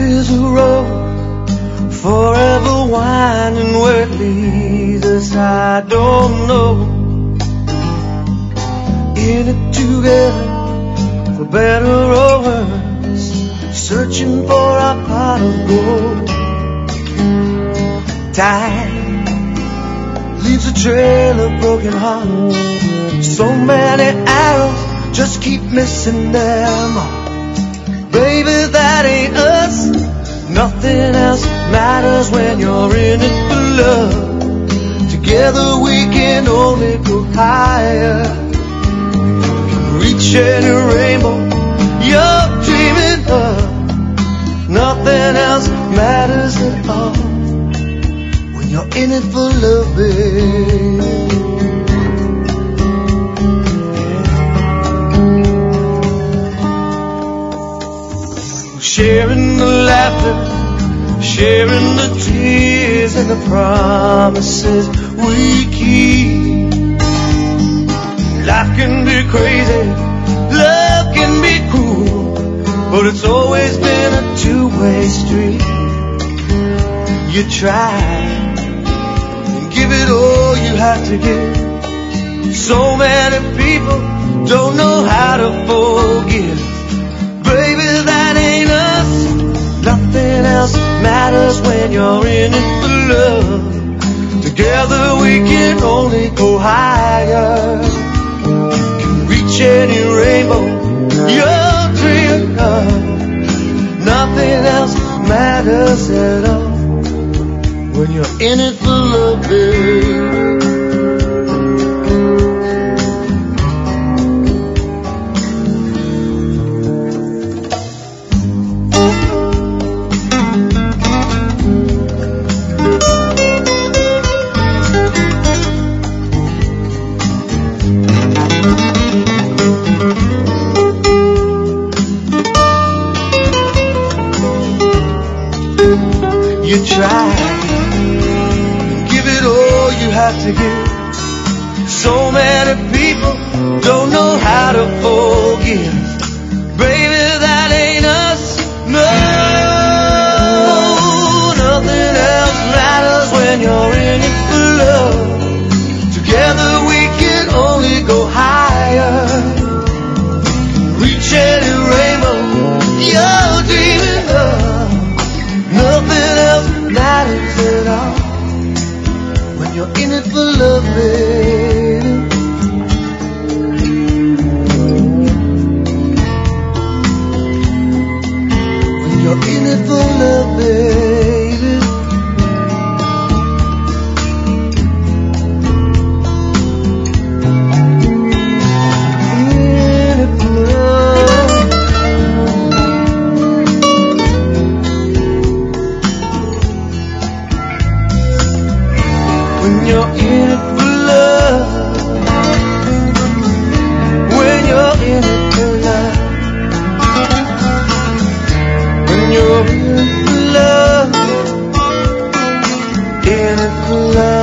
is a road forever winding, where it leads us I don't know. In it together, for better or worse, searching for our pot of gold. Time leaves a trail of broken hearts. So many arrows just keep missing their mark. Baby, that ain't us. Nothing else matters when you're in it for love. Together we can only go higher. Reach any rainbow you're dreaming of. Nothing else matters at all when you're in it for love, baby. Sharing the laughter, sharing the tears and the promises we keep. Life can be crazy, love can be cruel, but it's always been a two-way street. You try and give it all you have to give. So many people don't know how to forgive. Baby, that ain't us. Nothing else matters when you're in it for love. Together we can only go higher. Can reach any rainbow you're dreaming of. Nothing else matters at all when you're in it for love, baby. You try and give it all you have to give. So many people don't know how to forgive. Baby, that ain't us. No, nothing else matters when you're in it for love. Together we can only go higher. Reach any rainbow you're dreaming of. Nothing else matters at all when you're in it for love, baby. When you're in it for love, baby. In it for love. When you're in it for love. When you're in it for love. When you're in it for love. In it for love.